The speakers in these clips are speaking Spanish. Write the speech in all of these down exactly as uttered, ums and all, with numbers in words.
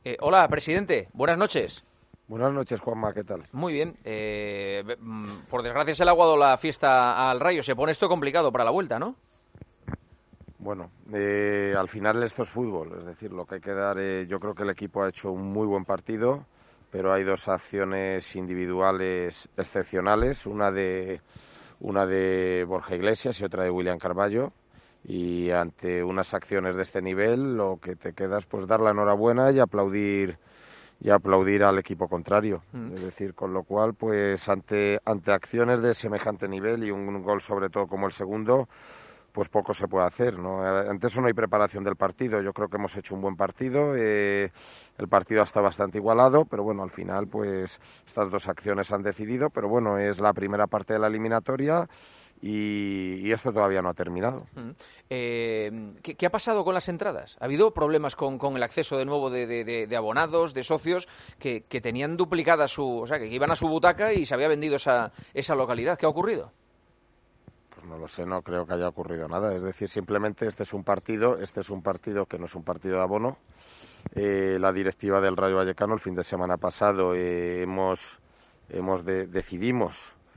Eh, hola, presidente. Buenas noches. Buenas noches, Juanma, ¿qué tal? Muy bien. Eh, mm, por desgracia se le ha aguado la fiesta al Rayo. Se pone esto complicado para la vuelta, ¿no? Bueno, eh, al final esto es fútbol, es decir, lo que hay que dar, eh, yo creo que el equipo ha hecho un muy buen partido, pero hay dos acciones individuales excepcionales, una de, una de Borja Iglesias y otra de William Carballo, y ante unas acciones de este nivel lo que te queda es pues dar la enhorabuena y aplaudir y aplaudir al equipo contrario. Mm. Es decir, con lo cual, pues ante, ante acciones de semejante nivel y un gol sobre todo como el segundo, pues poco se puede hacer, ¿no? Ante eso no hay preparación del partido. Yo creo que hemos hecho un buen partido. Eh, el partido está bastante igualado, pero bueno, al final, pues estas dos acciones han decidido. Pero bueno, es la primera parte de la eliminatoria y, y esto todavía no ha terminado. Mm. Eh, ¿qué, qué ha pasado con las entradas? ¿Ha habido problemas con, con el acceso de nuevo de, de- de- de abonados, de socios que, que tenían duplicada su, o sea, que iban a su butaca y se había vendido esa, esa localidad? ¿Qué ha ocurrido? Pues no lo sé, no creo que haya ocurrido nada. Es decir, simplemente este es un partido, este es un partido que no es un partido de abono. Eh, la directiva del Rayo Vallecano el fin de semana pasado eh, hemos, hemos de- decidimos,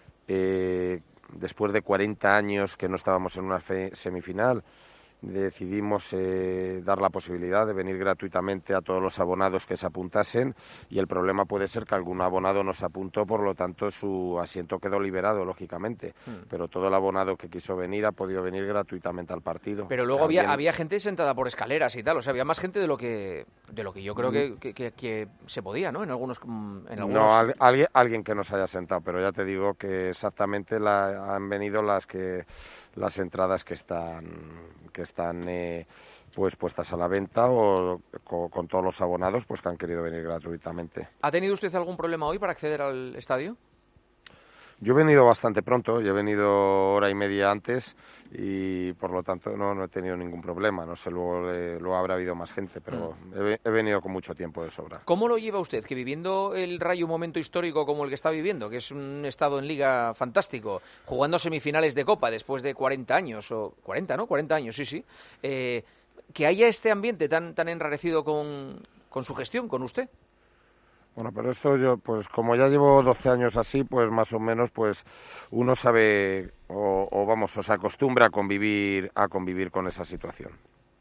eh, después de cuarenta años que no estábamos en una fe- semifinal, decidimos eh, dar la posibilidad de venir gratuitamente a todos los abonados que se apuntasen y el problema puede ser que algún abonado no se apuntó, por lo tanto su asiento quedó liberado, lógicamente, Mm. pero todo el abonado que quiso venir ha podido venir gratuitamente al partido. Pero luego había, Alguien, había gente sentada por escaleras y tal, o sea, había más gente de lo que, de lo que yo creo que, que- que- que se podía, ¿no? En algunos, mm, en No, algunos. al- alguien, alguien que nos haya sentado, pero ya te digo que exactamente la, han venido las que las entradas que están que están eh, pues puestas a la venta o co- con todos los abonados pues que han querido venir gratuitamente. ¿Ha tenido usted algún problema hoy para acceder al estadio? Yo he venido bastante pronto, yo he venido hora y media antes y por lo tanto no, no he tenido ningún problema. No sé, luego, eh, luego habrá habido más gente, Mm. pero he, ve- he venido con mucho tiempo de sobra. ¿Cómo lo lleva usted? Que viviendo el Rayo un momento histórico como el que está viviendo, que es un estado en liga fantástico, jugando semifinales de Copa después de cuarenta años, o cuarenta, ¿no? cuarenta años, sí, sí. Eh, que haya este ambiente tan, tan enrarecido con, con su gestión, con usted. Bueno, pero esto yo, pues como ya llevo doce años así, pues más o menos, pues uno sabe o, o vamos, o se acostumbra a convivir, a convivir con esa situación.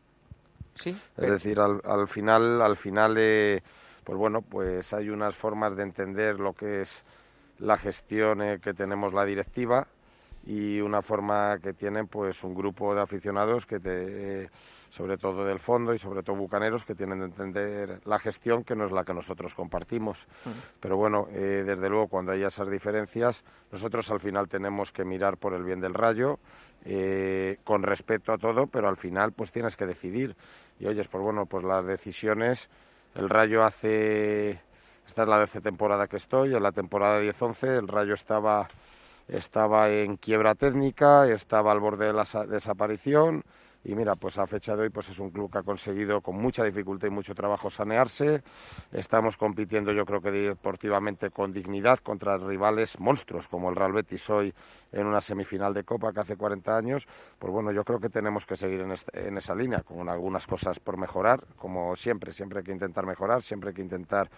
Sí, Es pero, decir, al, al final, al final, eh, pues bueno, pues hay unas formas de entender lo que es la gestión eh, que tenemos la directiva y una forma que tienen pues un grupo de aficionados que te, eh, sobre todo del fondo y sobre todo bucaneros que tienen de entender la gestión que no es la que nosotros compartimos. mm, Pero bueno, eh, desde luego cuando hay esas diferencias nosotros al final tenemos que mirar por el bien del Rayo eh, con respeto a todo, pero al final pues tienes que decidir y oyes, pues bueno, pues las decisiones, el Rayo hace, esta es la doce temporada que estoy, en la temporada diez once el Rayo estaba estaba en quiebra técnica, estaba al borde de la desaparición y mira, pues a fecha de hoy pues es un club que ha conseguido con mucha dificultad y mucho trabajo sanearse. Estamos compitiendo yo creo que deportivamente con dignidad contra rivales monstruos como el Real Betis hoy en una semifinal de Copa que hace cuarenta años. Pues bueno, yo creo que tenemos que seguir en, este, en esa línea con algunas cosas por mejorar, como siempre, siempre hay que intentar mejorar, siempre hay que intentar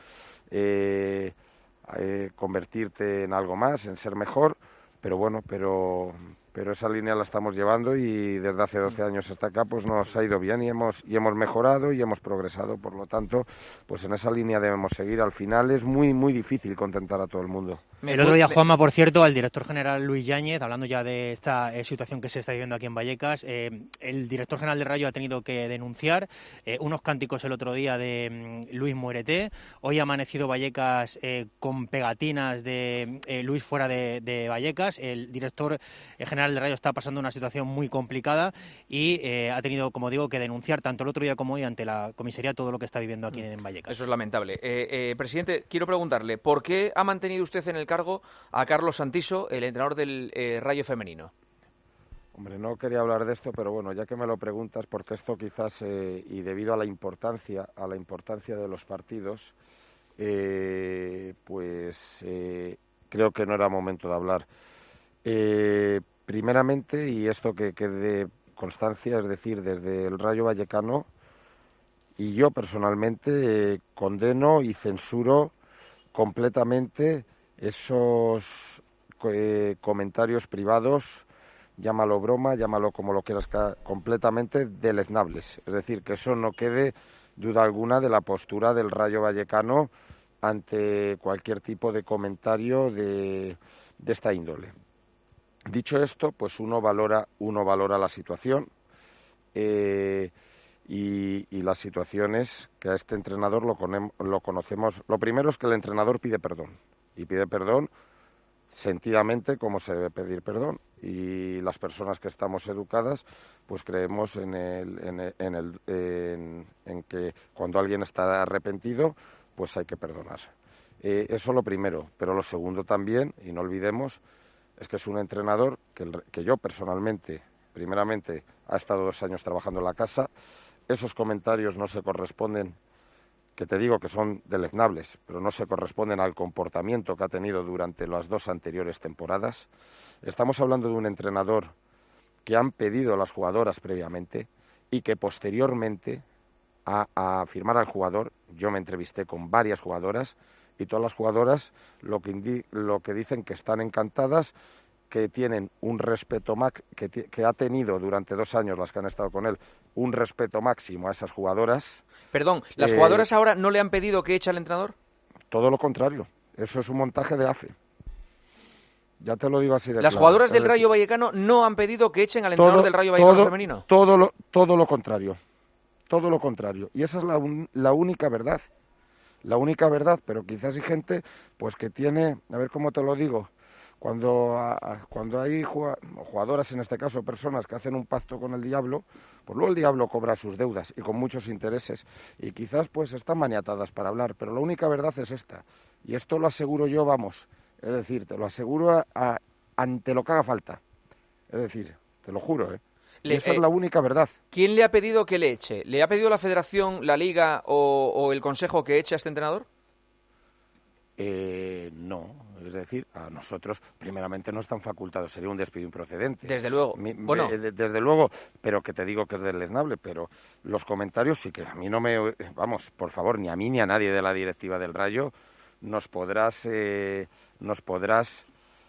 eh, eh, convertirte en algo más, en ser mejor. Pero bueno, pero, pero esa línea la estamos llevando y desde hace doce años hasta acá pues nos ha ido bien y hemos, y hemos mejorado y hemos progresado. Por lo tanto, pues en esa línea debemos seguir. Al final es muy, muy difícil contentar a todo el mundo. me El otro día, pu- me- Juanma, por cierto, al director general Luis Yáñez, hablando ya de esta eh, situación que se está viviendo aquí en Vallecas, eh, el director general de Rayo ha tenido que denunciar eh, unos cánticos el otro día de mm, Luis Muérete. Hoy ha amanecido Vallecas eh, con pegatinas de eh, Luis fuera de, de Vallecas. El director eh, general de Rayo está pasando una situación muy complicada y eh, ha tenido, como digo, que denunciar tanto el otro día como hoy ante la comisaría todo lo que está viviendo aquí en Vallecas. Eso es lamentable. Eh, eh, presidente, quiero preguntarle, ¿por qué ha mantenido usted en el cargo a Carlos Santiso, el entrenador del eh, Rayo femenino? Hombre, no quería hablar de esto, pero bueno, ya que me lo preguntas, porque esto quizás, eh, y debido a la importancia, a la importancia de los partidos, eh, pues eh, creo que no era momento de hablar. Eh, primeramente, y esto que quede constancia, es decir, desde el Rayo Vallecano y yo personalmente eh, condeno y censuro completamente esos eh, comentarios privados, llámalo broma, llámalo como lo quieras, completamente deleznables. Es decir, que eso no quede duda alguna de la postura del Rayo Vallecano ante cualquier tipo de comentario de, de esta índole. Dicho esto, pues uno valora, uno valora la situación eh, y, y las situaciones que a este entrenador lo, conem, lo conocemos. Lo primero es que el entrenador pide perdón y pide perdón sentidamente como se debe pedir perdón, y las personas que estamos educadas pues creemos en el, en el, en, el, en, en que cuando alguien está arrepentido pues hay que perdonar. Eh, eso lo primero, pero lo segundo también, y no olvidemos, es que es un entrenador que, el, que yo personalmente, primeramente, ha estado dos años trabajando en la casa. Esos comentarios no se corresponden, que te digo que son deleznables, pero no se corresponden al comportamiento que ha tenido durante las dos anteriores temporadas. Estamos hablando de un entrenador que han pedido las jugadoras previamente y que posteriormente a, a firmar al jugador, yo me entrevisté con varias jugadoras y todas las jugadoras lo que, indi- lo que dicen que están encantadas, que tienen un respeto max, que, que ha tenido durante dos años las que han estado con él, un respeto máximo a esas jugadoras. Perdón, ¿las eh, jugadoras ahora no le han pedido que eche al entrenador? Todo lo contrario, eso es un montaje de A F E. Ya te lo digo así de ¿Las claro. jugadoras del Es decir, Rayo Vallecano no han pedido que echen al entrenador todo, del Rayo Vallecano todo, femenino? Todo lo, todo lo contrario, todo lo contrario. Y esa es la, un, la única verdad, la única verdad, pero quizás hay gente pues que tiene, a ver cómo te lo digo, cuando, a, cuando hay jugadoras, en este caso personas que hacen un pacto con el diablo, pues luego el diablo cobra sus deudas y con muchos intereses, y quizás pues están maniatadas para hablar, pero la única verdad es esta, y esto lo aseguro yo, vamos, es decir, te lo aseguro a, a, ante lo que haga falta, es decir, te lo juro, ¿eh? Le, y esa eh, es la única verdad. ¿Quién le ha pedido que le eche? ¿Le ha pedido la Federación, la Liga o, o el Consejo que eche a este entrenador? Eh, no, es decir, a nosotros primeramente no están facultados, sería un despido improcedente. Desde luego. Mi, bueno. de, desde luego, pero que te digo que es deleznable, pero los comentarios sí que a mí no me... Vamos, por favor, ni a mí ni a nadie de la directiva del Rayo nos podrás, eh, nos podrás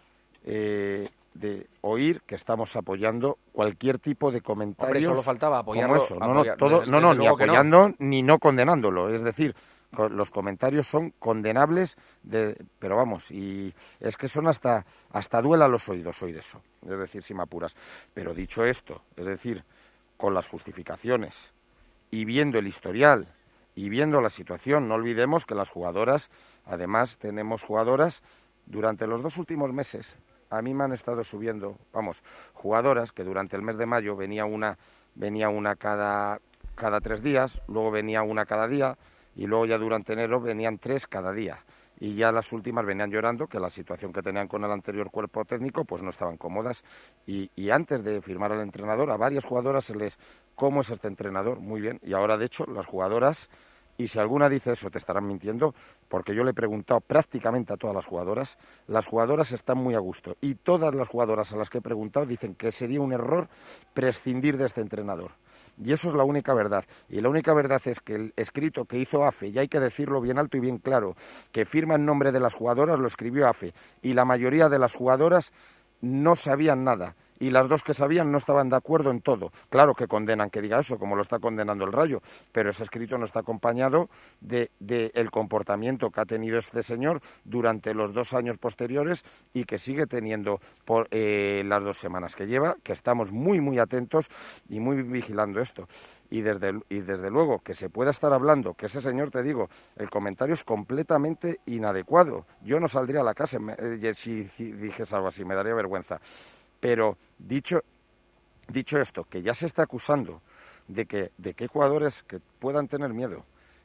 eh, de oír que estamos apoyando cualquier tipo de comentario. Hombre, solo faltaba apoyarlo. Como eso. No, apoyar, no, todo, desde, no, no desde ni apoyando no. ni no condenándolo, es decir... Los comentarios son condenables, de, pero vamos, y es que son hasta, hasta duela los oídos oír eso, es decir, si me apuras. Pero dicho esto, es decir, con las justificaciones y viendo el historial y viendo la situación, no olvidemos que las jugadoras, además tenemos jugadoras, durante los dos últimos meses, a mí me han estado subiendo, vamos, jugadoras que durante el mes de mayo venía una, venía una cada, cada tres días, luego venía una cada día, y luego ya durante enero venían tres cada día. Y ya las últimas venían llorando que la situación que tenían con el anterior cuerpo técnico pues no estaban cómodas. Y, y antes de firmar al entrenador, a varias jugadoras se les... ¿Cómo es este entrenador? Muy bien. Y ahora, de hecho, las jugadoras... Y si alguna dice eso, te estarán mintiendo, porque yo le he preguntado prácticamente a todas las jugadoras. Las jugadoras están muy a gusto. Y todas las jugadoras a las que he preguntado dicen que sería un error prescindir de este entrenador. Y eso es la única verdad. Y la única verdad es que el escrito que hizo A F E, y hay que decirlo bien alto y bien claro, que firma en nombre de las jugadoras, lo escribió A F E. Y la mayoría de las jugadoras no sabían nada. Y las dos que sabían no estaban de acuerdo en todo. Claro que condenan que diga eso, como lo está condenando el Rayo, pero ese escrito no está acompañado de, de el comportamiento que ha tenido este señor durante los dos años posteriores y que sigue teniendo por eh, las dos semanas que lleva, que estamos muy, muy atentos y muy vigilando esto. Y desde, y desde luego que se pueda estar hablando, que ese señor, te digo, el comentario es completamente inadecuado. Yo no saldría a la casa eh, si, si dijese algo así, me daría vergüenza. Pero dicho, dicho esto, que ya se está acusando de que, de que hay jugadores que puedan tener miedo,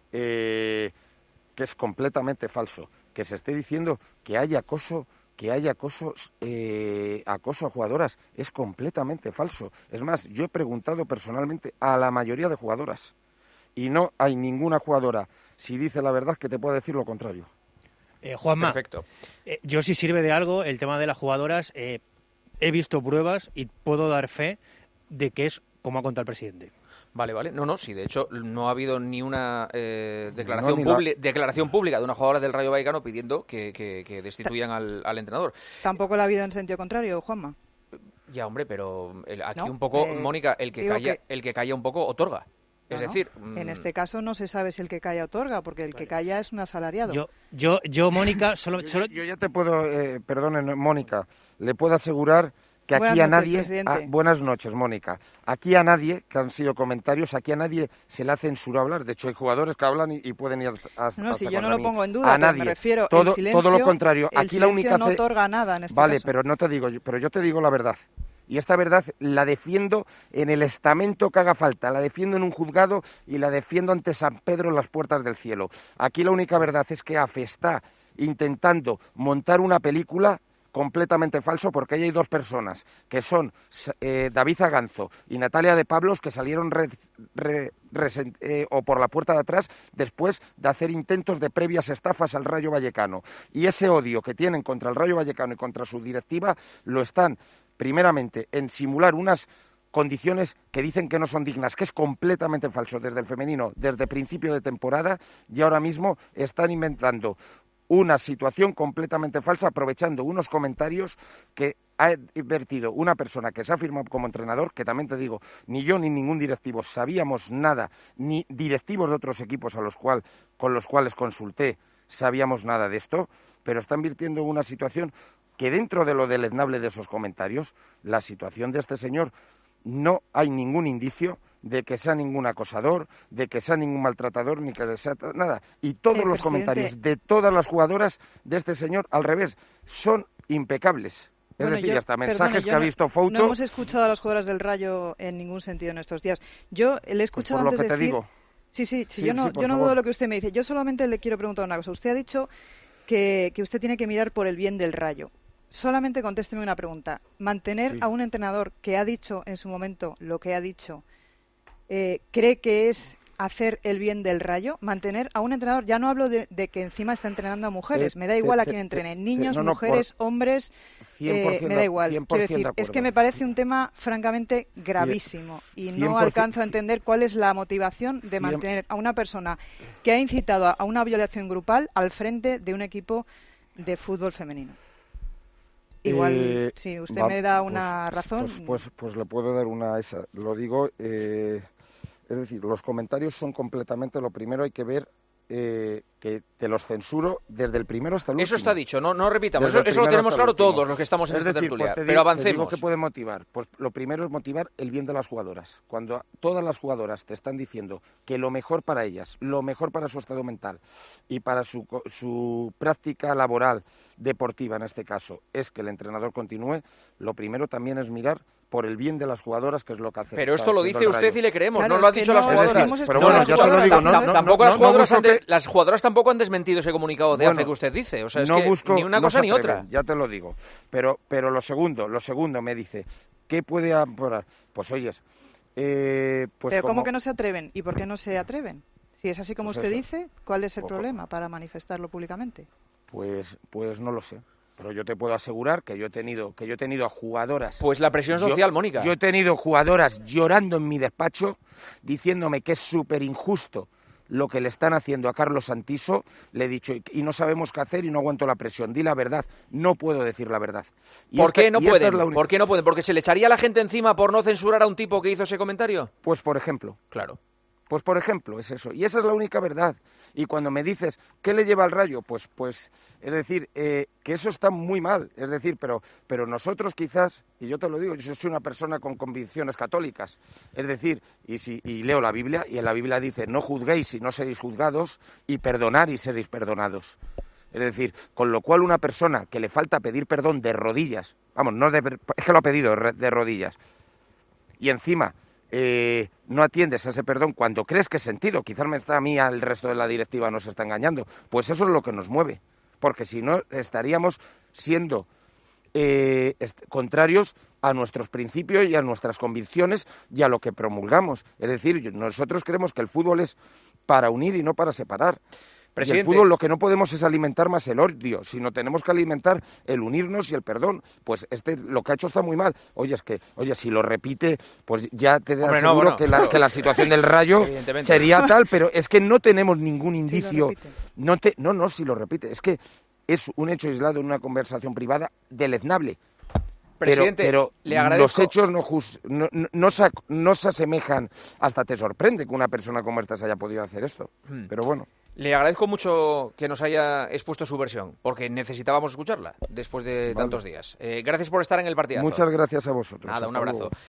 eh, que es completamente falso, que se esté diciendo que hay acoso, que hay acoso, eh, acoso a jugadoras, es completamente falso. Es más, yo he preguntado personalmente a la mayoría de jugadoras y no hay ninguna jugadora, si dice la verdad, que te pueda decir lo contrario. Eh, Juanma, perfecto. Eh, yo si sirve de algo el tema de las jugadoras... Eh, He visto pruebas y puedo dar fe de que es como ha contado el presidente. Vale, vale. No, no, sí, de hecho no ha habido ni una eh, declaración, no, ni publi- la... declaración pública de una jugadora del Rayo Vallecano pidiendo que, que, que destituyan al, al entrenador. Tampoco la ha habido en sentido contrario, Juanma. Ya, hombre, pero el, aquí ¿No? un poco, eh, Mónica, el que calla, que... el que calla un poco otorga. Es no, decir, no. En este caso no se sabe si el que calla otorga, porque el que calla es un asalariado. Yo, yo, yo Mónica, solo, yo, solo... yo ya te puedo, eh, perdón, Mónica, le puedo asegurar que aquí buenas a noches, nadie... A, buenas noches, Mónica. Aquí a nadie, que han sido comentarios, aquí a nadie se le ha censurado hablar. De hecho, hay jugadores que hablan y, y pueden ir hasta... No, si yo no lo mí. pongo en duda, a nadie. Me refiero, todo, el silencio, todo lo contrario. El aquí la única no otorga nada en este Vale, caso. pero no te digo, pero yo te digo la verdad. Y esta verdad la defiendo en el estamento que haga falta, la defiendo en un juzgado y la defiendo ante San Pedro en las puertas del cielo. Aquí la única verdad es que A F E está intentando montar una película completamente falso, porque ahí hay dos personas, que son eh, David Zaganzo y Natalia de Pablos, que salieron re, re, re, eh, o por la puerta de atrás después de hacer intentos de previas estafas al Rayo Vallecano. Y ese odio que tienen contra el Rayo Vallecano y contra su directiva lo están, primeramente, en simular unas condiciones que dicen que no son dignas, que es completamente falso desde el femenino, desde principio de temporada, y ahora mismo están inventando una situación completamente falsa, aprovechando unos comentarios que ha vertido una persona que se ha firmado como entrenador, que también te digo, ni yo ni ningún directivo sabíamos nada, ni directivos de otros equipos a los cual, con los cuales consulté sabíamos nada de esto, pero están virtiendo una situación que dentro de lo deleznable de esos comentarios, la situación de este señor, no hay ningún indicio de que sea ningún acosador, de que sea ningún maltratador, ni que sea nada. Y todos eh, los presidente... comentarios de todas las jugadoras de este señor, al revés, son impecables. Es bueno, decir, yo, hasta mensajes perdone, que ha visto Fouto... No hemos escuchado a las jugadoras del Rayo en ningún sentido en estos días. Yo le he escuchado pues por antes lo que decir... te digo. Sí, sí, sí, sí yo no, sí, yo no favor. dudo lo que usted me dice. Yo solamente le quiero preguntar una cosa. Usted ha dicho que, que usted tiene que mirar por el bien del Rayo. Solamente contésteme una pregunta. Mantener sí. a un entrenador que ha dicho en su momento lo que ha dicho, eh, ¿cree que es hacer el bien del Rayo? Mantener a un entrenador, ya no hablo de, de que encima está entrenando a mujeres, te, me da igual te, a quién entrene, te, niños, te, no, no, mujeres, por... hombres, eh, me da igual. Quiero decir, es que me parece un tema francamente gravísimo y no alcanzo a entender cuál es la motivación de mantener a una persona que ha incitado a una violación grupal al frente de un equipo de fútbol femenino. Igual, eh, si usted va, me da una pues, razón... Pues, pues, pues le puedo dar una esa. Lo digo, eh, es decir, los comentarios son completamente, lo primero hay que ver eh, que te los censuro desde el primero hasta el último. Eso está dicho, no, no repitamos, eso, eso lo tenemos claro todos los que estamos en es esta decir, tertulia, pues te digo, pero avancemos. Te digo que puede motivar. Pues lo primero es motivar el bien de las jugadoras. Cuando todas las jugadoras te están diciendo que lo mejor para ellas, lo mejor para su estado mental y para su, su práctica laboral, deportiva en este caso, es que el entrenador continúe, lo primero también es mirar por el bien de las jugadoras, que es lo que hace. Pero esto lo dice usted y le creemos, claro, no lo han es dicho no, las jugadoras. Decir, pero bueno, ya te lo digo, no, no, tampoco no, las jugadoras no han de, que... las jugadoras tampoco han desmentido ese comunicado de bueno, A F E que usted dice, o sea, es no que busco, ni una no cosa ni atreven, otra. Ya te lo digo. Pero pero lo segundo, lo segundo me dice, ¿qué puede amparar? Pues oyes, eh, pues Pero como... ¿cómo que no se atreven? ¿Y por qué no se atreven? Si es así como pues usted eso. dice, ¿cuál es el Ojo. problema para manifestarlo públicamente? Pues pues no lo sé. Pero yo te puedo asegurar que yo he tenido que yo he tenido a jugadoras. Pues la presión social, yo, Mónica. Yo he tenido jugadoras llorando en mi despacho, diciéndome que es súper injusto lo que le están haciendo a Carlos Santiso. Le he dicho, y no sabemos qué hacer y no aguanto la presión. Di la verdad. No puedo decir la verdad. Y ¿Por esta, qué no y pueden? Es la única... ¿Por qué no pueden? ¿Porque se le echaría a la gente encima por no censurar a un tipo que hizo ese comentario? Pues por ejemplo. Claro. Pues por ejemplo, es eso. Y esa es la única verdad. Y cuando me dices, ¿qué le lleva al Rayo? Pues, pues es decir, eh, que eso está muy mal. Es decir, pero, pero nosotros quizás, y yo te lo digo, yo soy una persona con convicciones católicas. Es decir, y, si, y leo la Biblia, y en la Biblia dice, no juzguéis y no seréis juzgados, y perdonar y seréis perdonados. Es decir, con lo cual una persona que le falta pedir perdón de rodillas, vamos, no de, es que lo ha pedido de rodillas, y encima... Eh, no atiendes a ese perdón cuando crees que es sentido, quizás me está a mí, al resto de la directiva nos está engañando, pues eso es lo que nos mueve, porque si no estaríamos siendo eh, est- contrarios a nuestros principios y a nuestras convicciones y a lo que promulgamos. Es decir, nosotros creemos que el fútbol es para unir y no para separar. Presidente. Y el fútbol lo que no podemos es alimentar más el odio, sino tenemos que alimentar el unirnos y el perdón. Pues este lo que ha hecho está muy mal. Oye, es que, oye, si lo repite, pues ya te aseguro no, bueno, que, la, que la situación del Rayo sería tal, pero es que no tenemos ningún indicio. Sí, no, te, no, no, si lo repite. Es que es un hecho aislado en una conversación privada deleznable. Presidente, pero, pero le agradezco... los hechos no, just, no, no, no, se, no se asemejan, hasta te sorprende que una persona como esta se haya podido hacer esto. Hmm. Pero bueno. Le agradezco mucho que nos haya expuesto su versión, porque necesitábamos escucharla después de vale. tantos días. Eh, gracias por estar en el partidazo. Muchas gracias a vosotros. Nada, Hasta un abrazo. Luego.